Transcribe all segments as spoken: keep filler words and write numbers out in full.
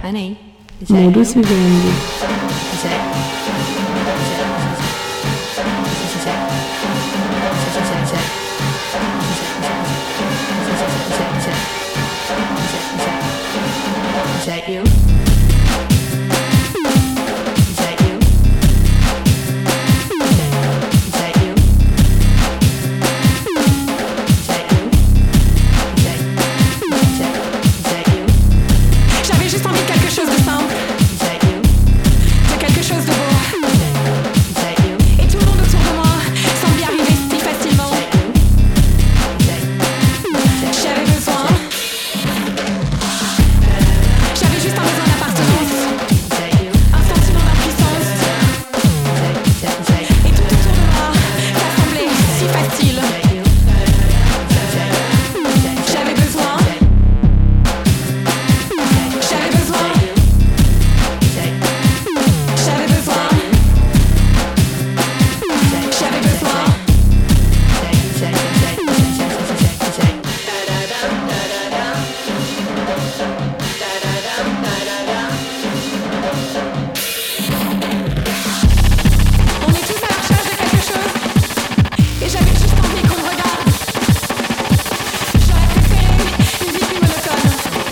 Honey, is that Modo you? si vende. Is that? Is that? Is that? Is that? Is that? Is that you? Is that you? Is that you? Is that you? Is that? Is that? Is that you? J'avais juste envie de quelque chose de simple, Is that you? de quelque chose de beau. Is that you? Et tout le monde autour de moi semble y arriver si facilement. J'avais besoin. J'avais juste un besoin d'appartenance, un sentiment d'impuissance. Et tout autour de moi, ça semblait si facile. J'avais besoin. J'avais besoin. J'avais besoin. J'avais besoin. On est tous à la recherche de quelque chose. Et j'avais juste envie qu'on me regarde. J'aurais préféré une vie plus monotone.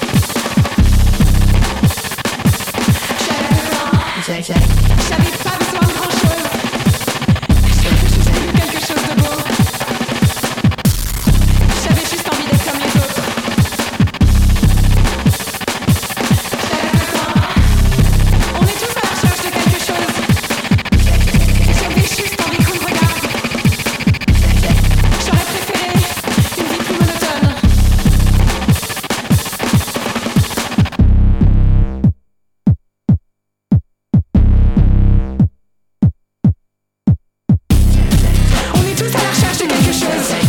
J'avais besoin. J'avais pas besoin de grand chose. J'avais juste voulu quelque chose de beau. J'avais juste envie d'être comme les autres. J'avais besoin. On est tous à la recherche de quelque chose. J'avais juste envie qu'on me regarde. J'aurais préféré une vie plus monotone. On est tous à la recherche de quelque chose.